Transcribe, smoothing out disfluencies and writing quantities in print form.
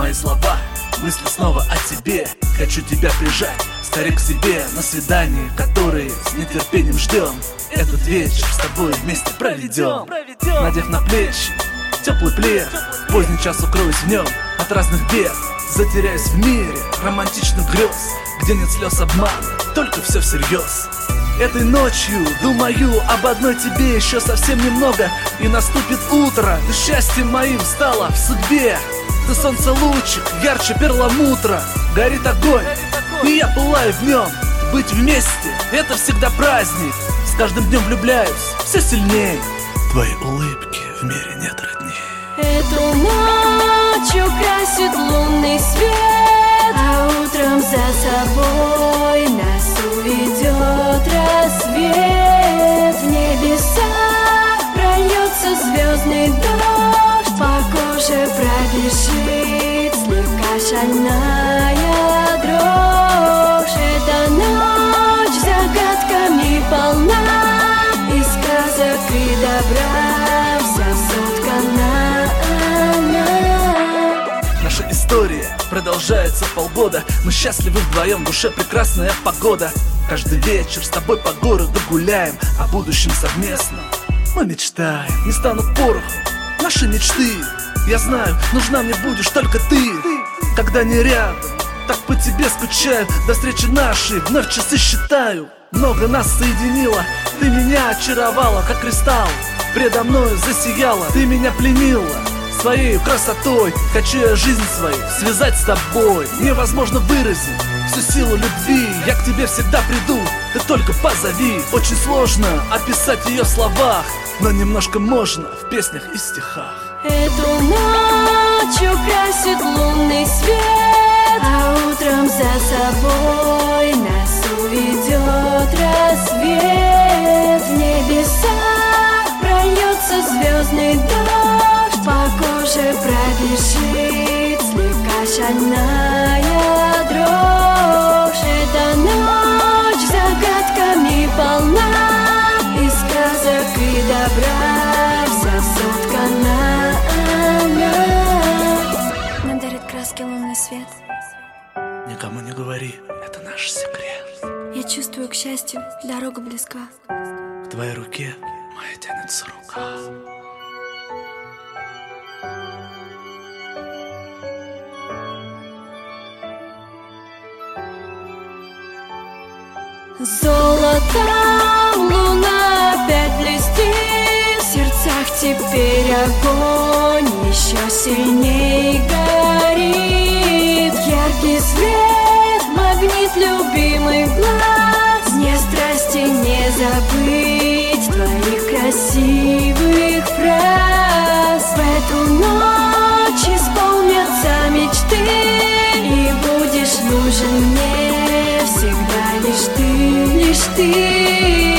мои слова, мысли снова о тебе. Хочу тебя прижать скорее к себе на свидание, которые с нетерпением ждем. Этот вечер с тобой вместе проведем, надев на плечи теплый плед. Поздний час укроюсь в нем от разных бед. Затеряюсь в мире романтичных грез, где нет слез обмана, только все всерьез. Этой ночью думаю об одной тебе еще совсем немного, и наступит утро. Ты счастьем моим стала в судьбе. Ты солнце лучик, ярче перламутра. Горит огонь, и я пылаю в нем. Быть вместе — это всегда праздник. С каждым днем влюбляюсь все сильнее. Твоей улыбки в мире нет родней. Эту ночь украсит лунный свет, а утром за собой нас уведет рассвет. В небесах прольется звездный дождь, по коже пробежит слегка шальная дрожь. Эта ночь загадками полна, из сказок и добра вся соткана она. Наша история продолжается полгода. Мы счастливы вдвоем, в душе прекрасная погода. Каждый вечер с тобой по городу гуляем, о будущем совместно мы мечтаем. Не стану порохом наши мечты. Я знаю, нужна мне будешь только ты. Когда не рядом, так по тебе скучаю. До встречи нашей вновь часы считаю. Много нас соединило, ты меня очаровала, как кристалл. Предо мною засияла, ты меня пленила своей красотой. Хочу я жизнь свою связать с тобой. Невозможно выразить всю силу любви. Я к тебе всегда приду, ты только позови. Очень сложно описать ее в словах, но немножко можно в песнях и стихах. Эту ночь украсит лунный свет, а утром за собой нас уведет рассвет. В небесах прольется звездный дождь, по коже пробежит слегка шальная дрожь. Эта ночь загадками полна, из сказок и добра вся соткана она. Нам дарит краски лунный свет. Никому не говори, это наш секрет. Я чувствую, к счастью, дорога близка. К твоей руке моя тянется рука. Золотом луна опять блестит, в сердцах теперь огонь еще сильней горит. Яркий свет, магнит любимый глаз, не страсти не забыть твоих красивых фраз. В эту ночь исполнятся мечты, и будешь нужен мне всегда лишь ты, лишь ты.